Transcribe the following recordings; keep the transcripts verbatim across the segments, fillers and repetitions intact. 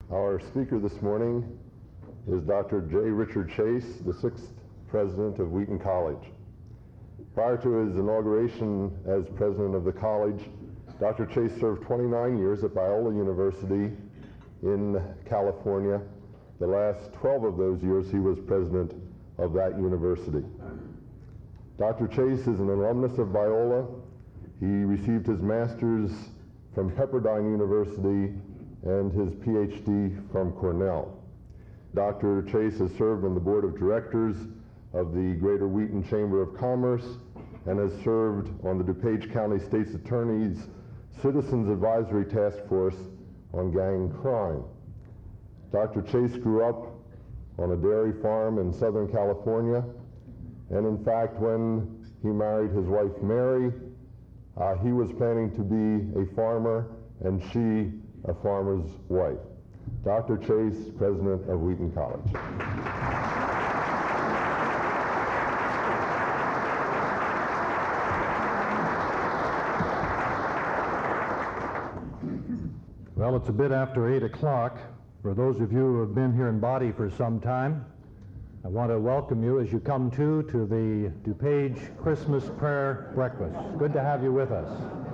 Our speaker this morning is Doctor J. Richard Chase, the sixth president of Wheaton College. Prior to his inauguration as president of the college, Doctor Chase served twenty-nine years at Biola University in California. The last twelve of those years he was president of that university. Doctor Chase is an alumnus of Biola. He received his master's from Pepperdine University and his P H D from Cornell. Doctor Chase has served on the board of directors of the Greater Wheaton Chamber of Commerce and has served on the DuPage County State's Attorney's Citizens Advisory Task Force on Gang Crime. Doctor Chase grew up on a dairy farm in Southern California, and in fact, when he married his wife Mary, uh, he was planning to be a farmer and she a farmer's wife. Doctor Chase, president of Wheaton College. Well, it's a bit after eight o'clock. For those of you who have been here in body for some time, I want to welcome you as you come to to the DuPage Christmas Prayer Breakfast. Good to have you with us.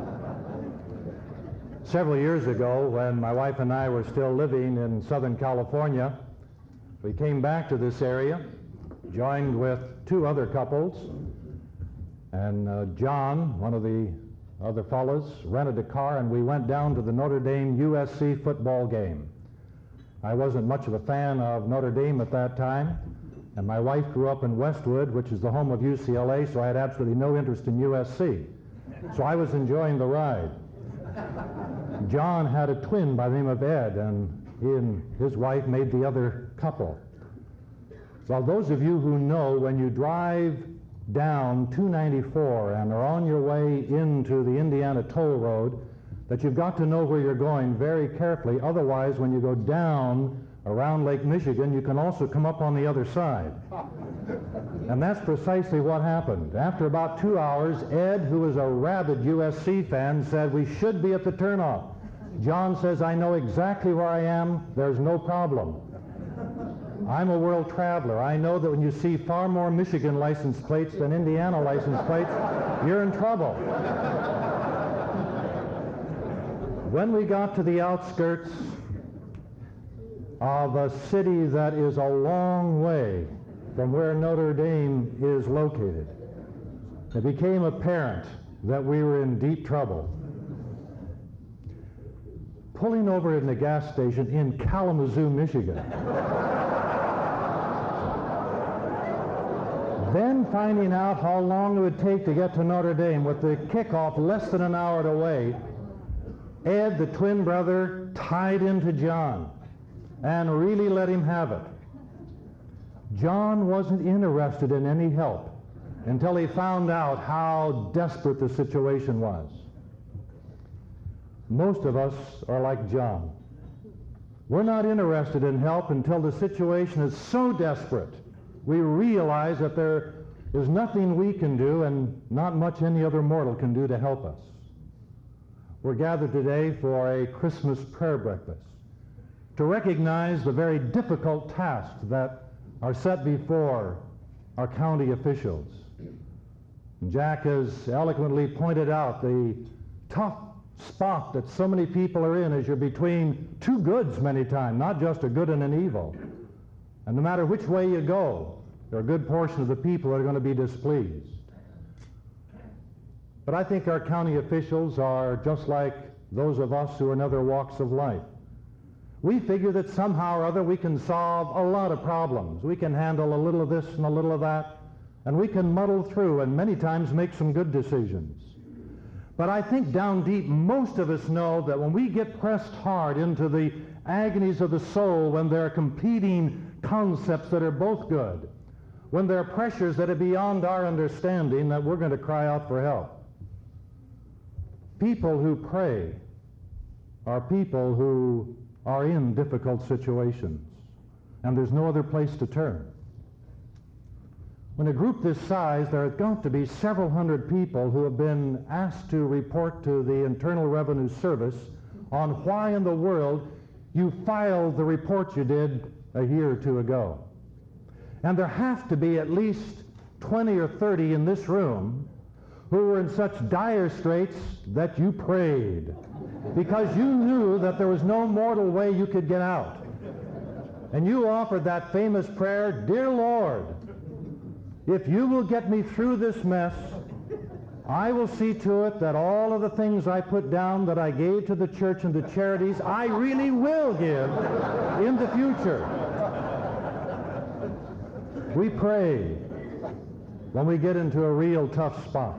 Several years ago, when my wife and I were still living in Southern California, we came back to this area, joined with two other couples, and uh, John, one of the other fellows, rented a car, and we went down to the Notre Dame U S C football game. I wasn't much of a fan of Notre Dame at that time, and my wife grew up in Westwood, which is the home of U C L A, so I had absolutely no interest in U S C. So I was enjoying the ride. John had a twin by the name of Ed, and he and his wife made the other couple. So those of you who know, when you drive down two ninety-four and are on your way into the Indiana Toll Road, that you've got to know where you're going very carefully. Otherwise, when you go down around Lake Michigan, you can also come up on the other side. And that's precisely what happened. After about two hours, Ed, who was a rabid U S C fan, said, "We should be at the turnoff." John says, "I know exactly where I am. There's no problem. I'm a world traveler. I know that when you see far more Michigan license plates than Indiana license plates, you're in trouble." When we got to the outskirts of a city that is a long way from where Notre Dame is located, it became apparent that we were in deep trouble. Pulling over in the gas station in Kalamazoo, Michigan, then finding out how long it would take to get to Notre Dame with the kickoff less than an hour away, Ed, the twin brother, tied into John and really let him have it. John wasn't interested in any help until he found out how desperate the situation was. Most of us are like John. We're not interested in help until the situation is so desperate we realize that there is nothing we can do and not much any other mortal can do to help us. We're gathered today for a Christmas prayer breakfast to recognize the very difficult tasks that are set before our county officials. Jack has eloquently pointed out the tough spot that so many people are in as you're between two goods many times, not just a good and an evil. And no matter which way you go, there are a good portion of the people that are going to be displeased. But I think our county officials are just like those of us who are in other walks of life. We figure that somehow or other we can solve a lot of problems. We can handle a little of this and a little of that, and we can muddle through and many times make some good decisions. But I think down deep, most of us know that when we get pressed hard into the agonies of the soul, when there are competing concepts that are both good, when there are pressures that are beyond our understanding, that we're going to cry out for help. People who pray are people who are in difficult situations, and there's no other place to turn. When a group this size, there have got to be several hundred people who have been asked to report to the Internal Revenue Service on why in the world you filed the report you did a year or two ago. And there have to be at least twenty or thirty in this room who were in such dire straits that you prayed because you knew that there was no mortal way you could get out. And you offered that famous prayer, "Dear Lord, if you will get me through this mess, I will see to it that all of the things I put down that I gave to the church and the charities, I really will give in the future." We pray when we get into a real tough spot.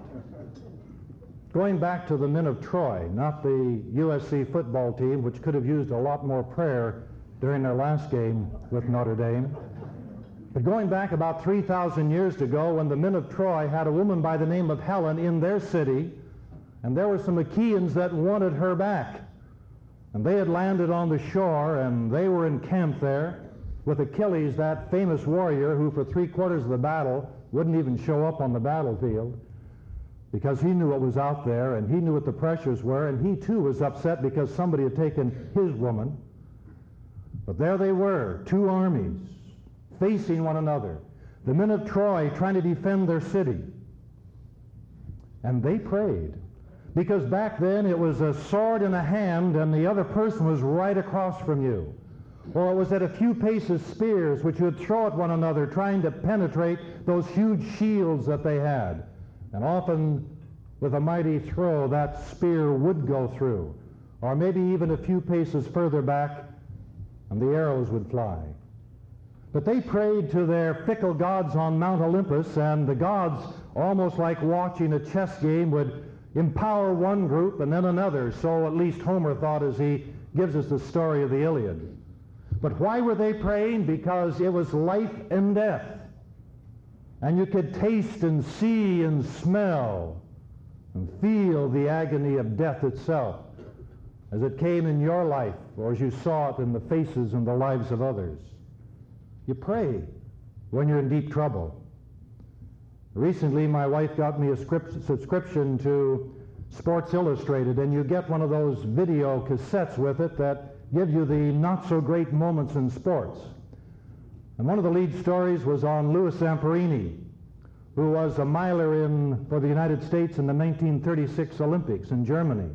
Going back to the men of Troy, not the U S C football team, which could have used a lot more prayer during their last game with Notre Dame. But going back about three thousand years ago, when the men of Troy had a woman by the name of Helen in their city, and there were some Achaeans that wanted her back. And they had landed on the shore, and they were encamped there with Achilles, that famous warrior who for three quarters of the battle wouldn't even show up on the battlefield because he knew what was out there, and he knew what the pressures were, and he too was upset because somebody had taken his woman. But there they were, two armies facing one another, the men of Troy trying to defend their city. And they prayed, because back then it was a sword in a hand and the other person was right across from you. Or it was at a few paces spears which you would throw at one another, trying to penetrate those huge shields that they had. And often with a mighty throw that spear would go through, or maybe even a few paces further back and the arrows would fly. But they prayed to their fickle gods on Mount Olympus, and the gods, almost like watching a chess game, would empower one group and then another, so at least Homer thought as he gives us the story of the Iliad. But why were they praying? Because it was life and death. And you could taste and see and smell and feel the agony of death itself as it came in your life or as you saw it in the faces and the lives of others. You pray when you're in deep trouble. Recently, my wife got me a script, subscription to Sports Illustrated, and you get one of those video cassettes with it that give you the not-so-great moments in sports. And one of the lead stories was on Louis Zamperini, who was a miler in, for the United States in the nineteen thirty-six Olympics in Germany.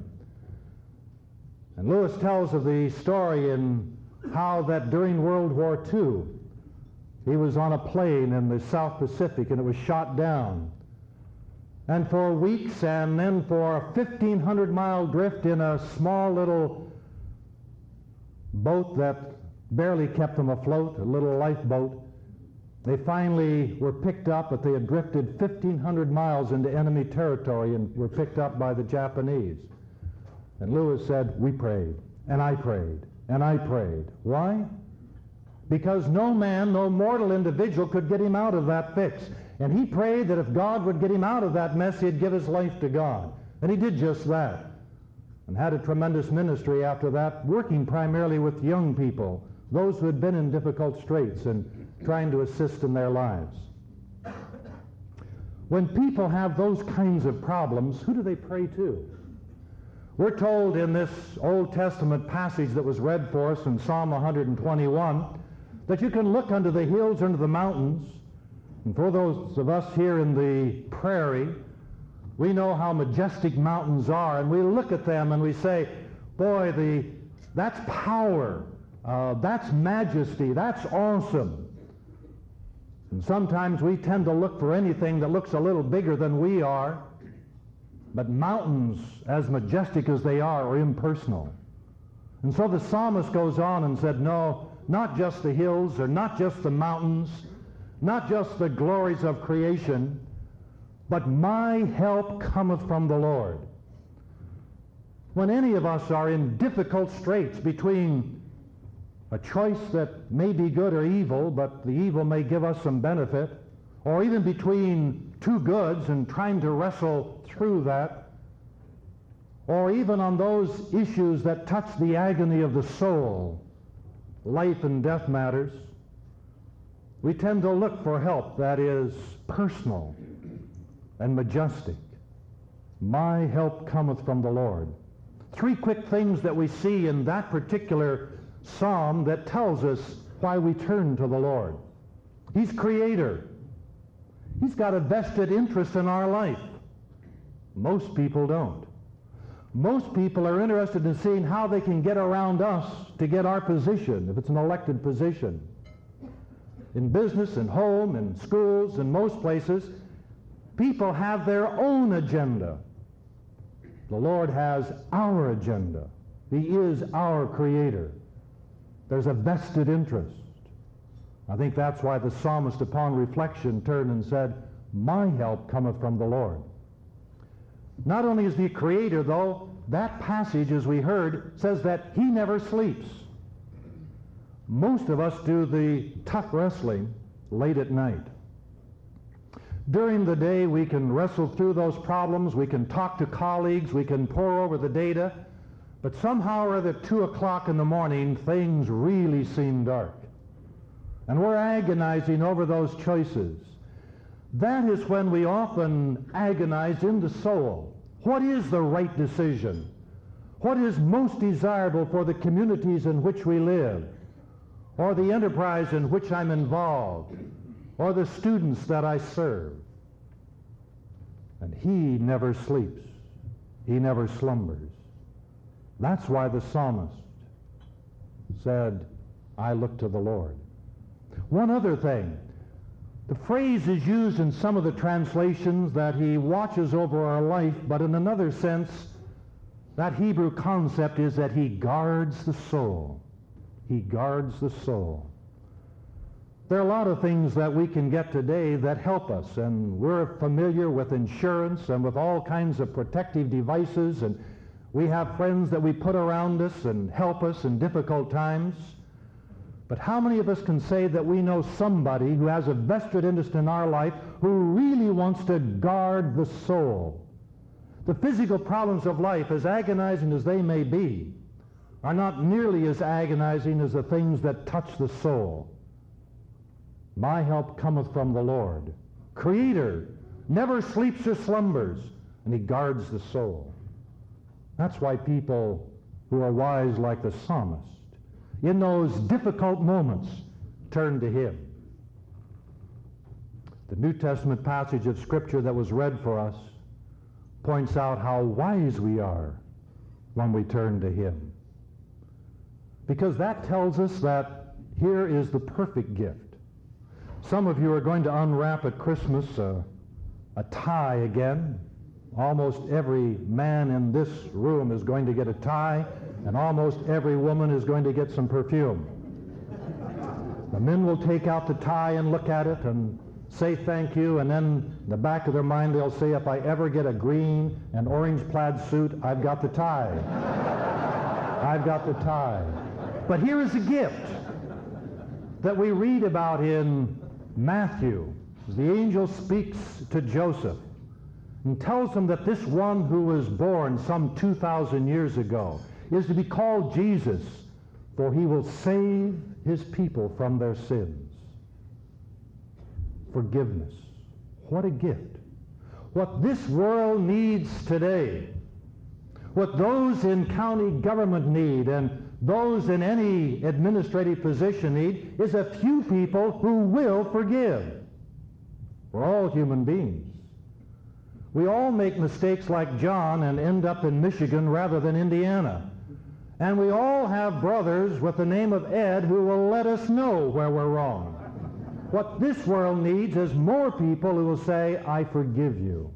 And Louis tells of the story in how that during World War Two, he was on a plane in the South Pacific and it was shot down. And for weeks and then for a fifteen hundred mile drift in a small little boat that barely kept them afloat, a little lifeboat, they finally were picked up, but they had drifted fifteen hundred miles into enemy territory and were picked up by the Japanese. And Lewis said, "We prayed, and I prayed, and I prayed." Why? Because no man, no mortal individual could get him out of that fix. And he prayed that if God would get him out of that mess, he'd give his life to God. And he did just that. And had a tremendous ministry after that, working primarily with young people, those who had been in difficult straits and trying to assist in their lives. When people have those kinds of problems, who do they pray to? We're told in this Old Testament passage that was read for us in Psalm one hundred twenty-one that you can look unto the hills, unto the mountains, and for those of us here in the prairie, we know how majestic mountains are, and we look at them and we say, boy, the, that's power, uh, that's majesty, that's awesome. And sometimes we tend to look for anything that looks a little bigger than we are, but mountains, as majestic as they are, are impersonal. And so the psalmist goes on and said, no, not just the hills, or not just the mountains, not just the glories of creation, but my help cometh from the Lord. When any of us are in difficult straits between a choice that may be good or evil, but the evil may give us some benefit, or even between two goods and trying to wrestle through that, or even on those issues that touch the agony of the soul, life and death matters, we tend to look for help that is personal and majestic. My help cometh from the Lord. Three quick things that we see in that particular psalm that tells us why we turn to the Lord. He's creator. He's got a vested interest in our life. Most people don't. Most people are interested in seeing how they can get around us to get our position, if it's an elected position. In business, in home, in schools, in most places, people have their own agenda. The Lord has our agenda. He is our creator. There's a vested interest. I think that's why the psalmist, upon reflection, turned and said, "My help cometh from the Lord." Not only is he creator, though, that passage, as we heard, says that he never sleeps. Most of us do the tough wrestling late at night. During the day, we can wrestle through those problems, we can talk to colleagues, we can pore over the data, but somehow or other, at two o'clock in the morning, things really seem dark. And we're agonizing over those choices. That is when we often agonize in the soul. What is the right decision? What is most desirable for the communities in which we live, or the enterprise in which I'm involved, or the students that I serve? And he never sleeps. He never slumbers. That's why the psalmist said, "I look to the Lord." One other thing. The phrase is used in some of the translations that he watches over our life, but in another sense, that Hebrew concept is that he guards the soul. He guards the soul. There are a lot of things that we can get today that help us, and we're familiar with insurance and with all kinds of protective devices, and we have friends that we put around us and help us in difficult times. But how many of us can say that we know somebody who has a vested interest in our life who really wants to guard the soul? The physical problems of life, as agonizing as they may be, are not nearly as agonizing as the things that touch the soul. My help cometh from the Lord. Creator, never sleeps or slumbers, and he guards the soul. That's why people who are wise like the psalmist, in those difficult moments, turn to him. The New Testament passage of Scripture that was read for us points out how wise we are when we turn to him. Because that tells us that here is the perfect gift. Some of you are going to unwrap at Christmas uh, a tie again. Almost every man in this room is going to get a tie, and almost every woman is going to get some perfume. The men will take out the tie and look at it and say thank you, and then in the back of their mind they'll say, if I ever get a green and orange plaid suit, I've got the tie. I've got the tie. But here is a gift that we read about in Matthew. The angel speaks to Joseph and tells him that this one who was born some two thousand years ago is to be called Jesus, for he will save his people from their sins. Forgiveness. What a gift. What this world needs today, what those in county government need and those in any administrative position need, is a few people who will forgive. We're all human beings. We all make mistakes like John and end up in Michigan rather than Indiana. And we all have brothers with the name of Ed who will let us know where we're wrong. What this world needs is more people who will say, I forgive you.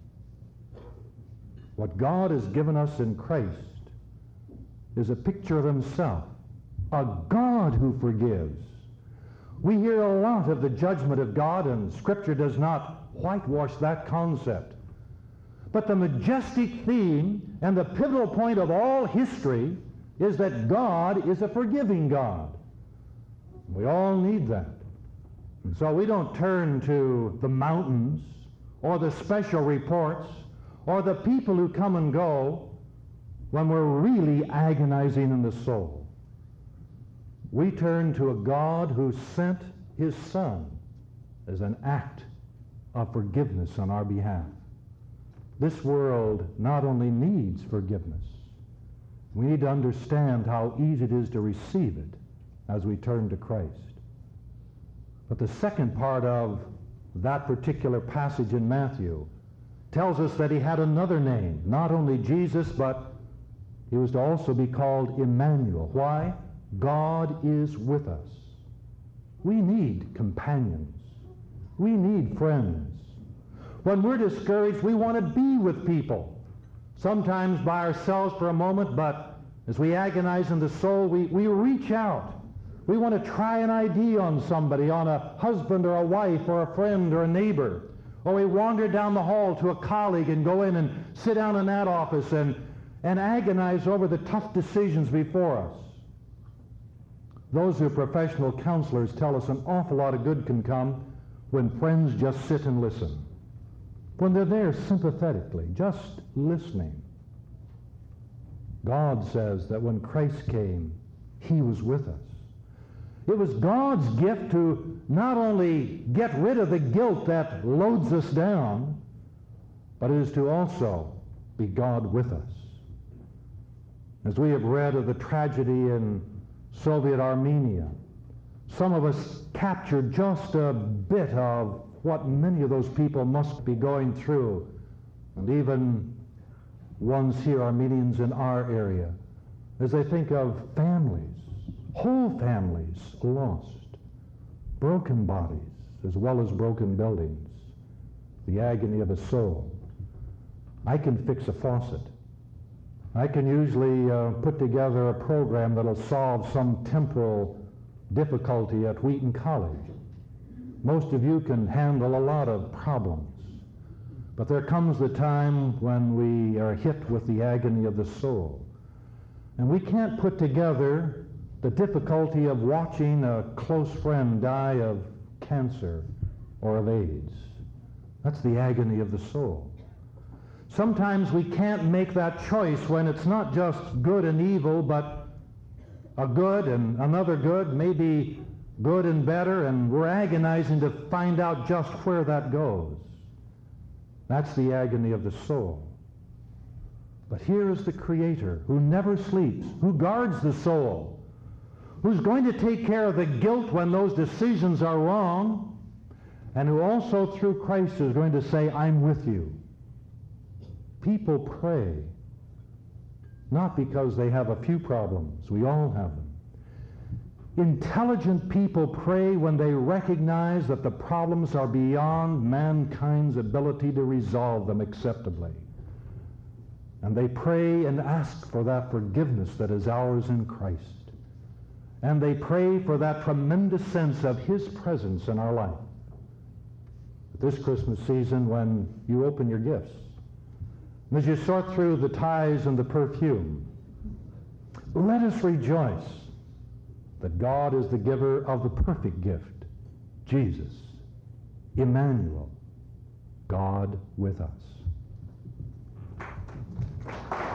What God has given us in Christ is a picture of himself, a God who forgives. We hear a lot of the judgment of God, and Scripture does not whitewash that concept. But the majestic theme and the pivotal point of all history is that God is a forgiving God. We all need that. And so we don't turn to the mountains or the special reports or the people who come and go when we're really agonizing in the soul. We turn to a God who sent his Son as an act of forgiveness on our behalf. This world not only needs forgiveness, We need to understand how easy it is to receive it as we turn to Christ. But the second part of that particular passage in Matthew tells us that he had another name, not only Jesus, but he was to also be called Emmanuel. Why? God is with us. We need companions. We need friends. When we're discouraged, we want to be with people. Sometimes by ourselves for a moment, but as we agonize in the soul, we, we reach out. We want to try an idea on somebody, on a husband or a wife or a friend or a neighbor. Or we wander down the hall to a colleague and go in and sit down in that office and, and agonize over the tough decisions before us. Those who are professional counselors tell us an awful lot of good can come when friends just sit and listen. When they're there sympathetically, just listening. God says that when Christ came, he was with us. It was God's gift to not only get rid of the guilt that loads us down, but it is to also be God with us. As we have read of the tragedy in Soviet Armenia, some of us captured just a bit of what many of those people must be going through, and even ones here, Armenians in our area, as they think of families, whole families lost, broken bodies as well as broken buildings, the agony of a soul. I can fix a faucet. I can usually uh, put together a program that'll solve some temporal difficulty at Wheaton College. Most of you can handle a lot of problems. But there comes the time when we are hit with the agony of the soul. And we can't put together the difficulty of watching a close friend die of cancer or of AIDS. That's the agony of the soul. Sometimes we can't make that choice when it's not just good and evil, but a good and another good, maybe good and better, and we're agonizing to find out just where that goes. That's the agony of the soul. But here is the Creator who never sleeps, who guards the soul, who's going to take care of the guilt when those decisions are wrong, and who also through Christ is going to say, I'm with you. People pray, not because they have a few problems. We all have them. Intelligent people pray when they recognize that the problems are beyond mankind's ability to resolve them acceptably. And they pray and ask for that forgiveness that is ours in Christ. And they pray for that tremendous sense of his presence in our life. This Christmas season, when you open your gifts, and as you sort through the ties and the perfume, let us rejoice that God is the giver of the perfect gift, Jesus, Emmanuel, God with us.